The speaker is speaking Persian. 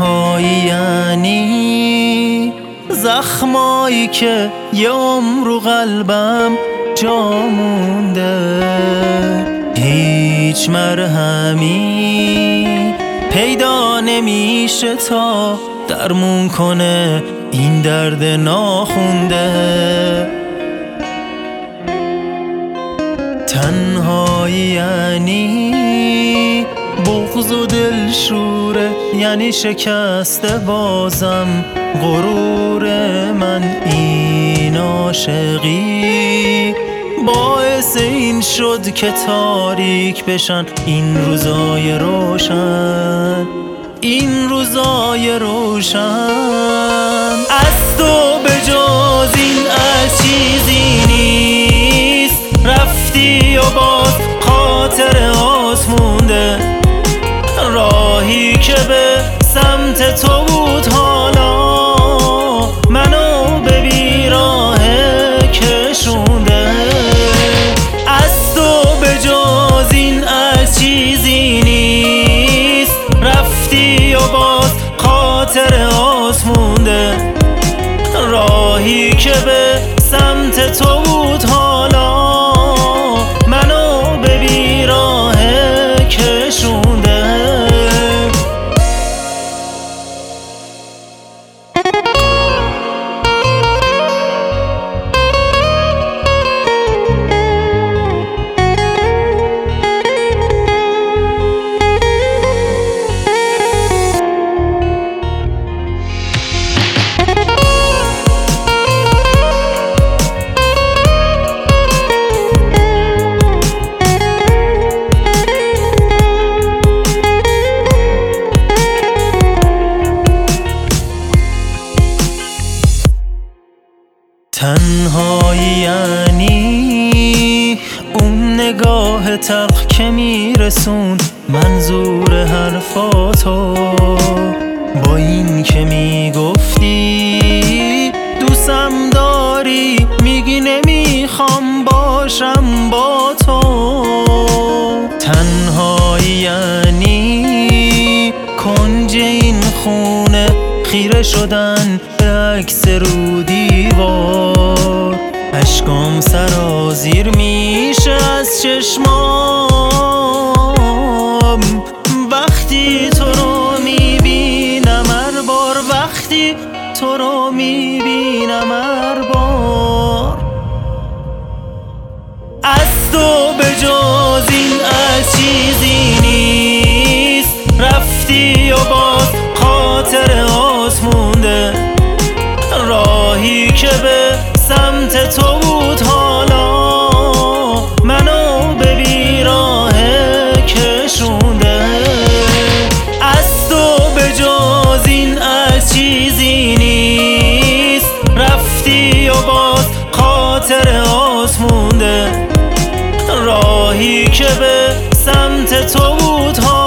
تنهایی یعنی زخمایی که یه عمر رو قلبم جا مونده، هیچ مرهمی پیدا نمیشه تا درمون کنه این درد ناخونده. تنهایی یعنی بغض و دلشوره، یعنی شکست بازم غرور من. این عاشقی باعث این شد که تاریک بشن این روزای روشن، این روزای روشن. از تو به جز این از چیزی نیست، رفتی و باز خاطر آسمونده، راهی که به سمت تو بود حالا منو به بیراه کشونده. از تو به جز این از چیزی نیست، رفتی و باز خاطر آسمونده، راهی که به سمت تو بود حالا منو به بیراه کشونده. تنهایی یعنی اون نگاه تلخ که میرسون منظور حرفاتو، با این که میگفتی دوستم داری، میگی نمیخوام باشم با تو. تنهایی یعنی کنج این خونه خیره شدن به عکس رو دیوار، اشکام سرازیر میشه از چشمام وقتی تو رو میبینم هر بار، وقتی تو رو میبینم هر بار. از تو به جز این از چیزی نیست، رفتی و باز خاطر آسمونده، راهی که به سمت تو بود حالا منو به بیراه کشونده. از تو به جز این از چیزی نیست، رفتی و باز خاطر آسمونده، راهی که به سمت تو بود حالا